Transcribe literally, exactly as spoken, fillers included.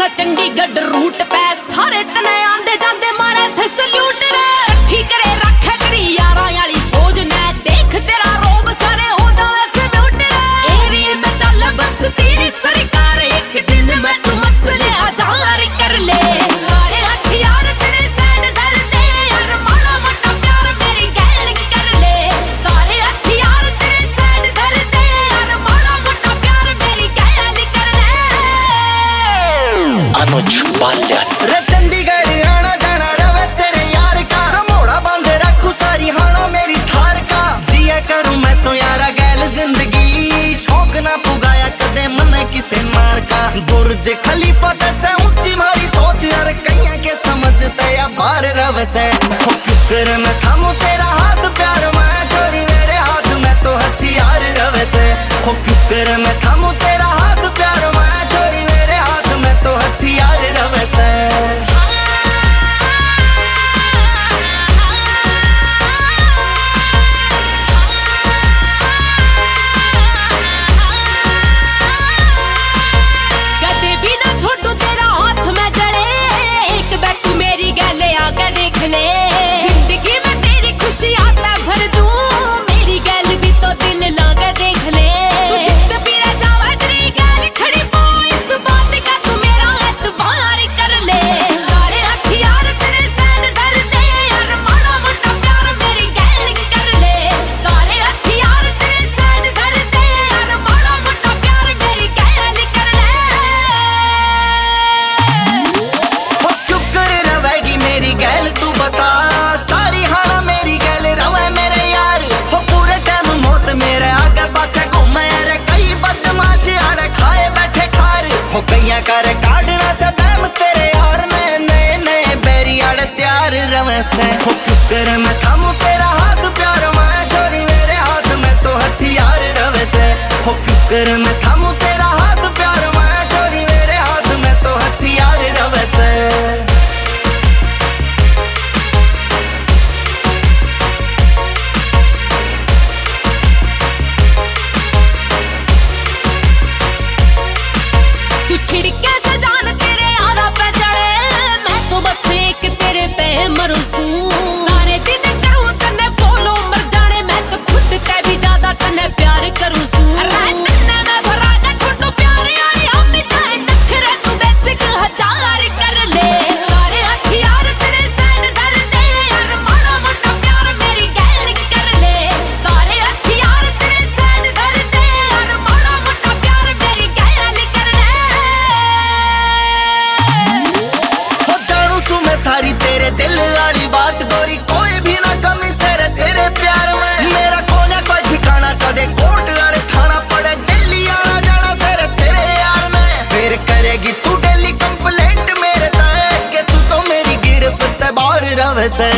Chandigarh root पे सारे तने आंदे जांदे मारे से सल्यूट रे। ठीक करे रखे करी यारा वाली फौज ने देख तेरा रोब सारे हो जावे से म्यूट रे। एरिया में चल बस तेरी सरकार एक दिन में तू मसले हजार कर ले। सारे हथियार तेरे साइड धर दे यार माड़ा मोटा प्यार मेरी गैलिंग कर ले। सारे हथियार तेरे साइड धर दे यार माड़ा मोटा प्यार मेरी गैलिंग कर ले। अनुज बाल्यान रे चंडीगढ़ आना जाना रवे तेरे यार का मोड़ा बांधे रखू सारी हाना मेरी थार का। जिया करूं मैं तो यारा गैल जिंदगी शौक ना पुगाया कदे मन किसे मार का। बुर्ज खलीफा जैसे ऊंची मारी सोच यार कईया के समझते या बार रवे से। हो क्यों मैं थामू तेरा हाथ प्यार मैं चोरी मेरे हाथ में तो हथियार रवे से। हो क्यों मैं थामू तेरा हाथ प्यार मैं चोरी मेरे हाथ में तो हथियार रवे से। कदे भी ना छोड़ू तेरा हाथ में जड़े एक बैठू मेरी गले आकर देख ले। जिंदगी में तेरी खुशी आता भर दूं मेरी गल भी तो दिल लाकर देख ले। तू जित भी रह जावे तेरी गल खड़ी पो इस बात का तू मेरा एतबार कर ले। सारे हथियार तेरे साइड धर दे यार माड़ा मोटा प्यार मेरी गैलिंग कर ले। सारे हथियार तेरे साइड धर दे यार माड़ा मोटा प्यार मेरी गैलिंग कर ले। हो क्यों कर रवेगी मेरी गैल तू बता सारी हाना मेरी गैल रवे मेरे यार। हो पूरे टाइम मौत मेरे आगे पाछे घूमे रे कई बदमाश आड़े खाए बैठे खार। हो कैया कर काटना से बैम तेरे यार नए नए नए बैरी आड़े तैयार रवे से। हो क्यों कर मैं थामू तेरा हाथ प्यार मैं चोरी मेरे हाथ में तो हथियार रवे से। हो क्यों कर मैं थामू तेरा हाथ प्यार मैं चोरी मेरे हाथ में तो हथियार रवे से। तू छिड़के से जान तेरे यारा पे चढ़े मैं तो बस एक तेरे पे मरूसू। सारे दिन करूं तन्ने फॉलो मर जाने मैं तो खुद ते भी ज्यादा तन्ने प्यार करूं सू। रात तन्ने मैं भरा के छोटू प्यार वाली हम चाहे नखरे तू बेसिक हजार कर ले। सारे हथियार तेरे साइड धर दे यार माड़ा मोटा प्यार मेरी गैलिंग कर ले। सारे हथियार तेरे साइड धर दे यार माड़ा मोटा प्यार मेरी गैलिंग कर ले। हो जानू सू मैं सारी तेरे दिल वाली बात गोरी कोई भी ना कमी सर तेरे प्यार में। मेरा कोने कोई ठिकाना कदे कोर्ट और थाना पड़े दिल्ली आना जाना सर तेरे यार ने। फिर करेगी तू डेली कंप्लेंट मेरे ताए के तू तो मेरी गिरफ्त बाहर रवे से।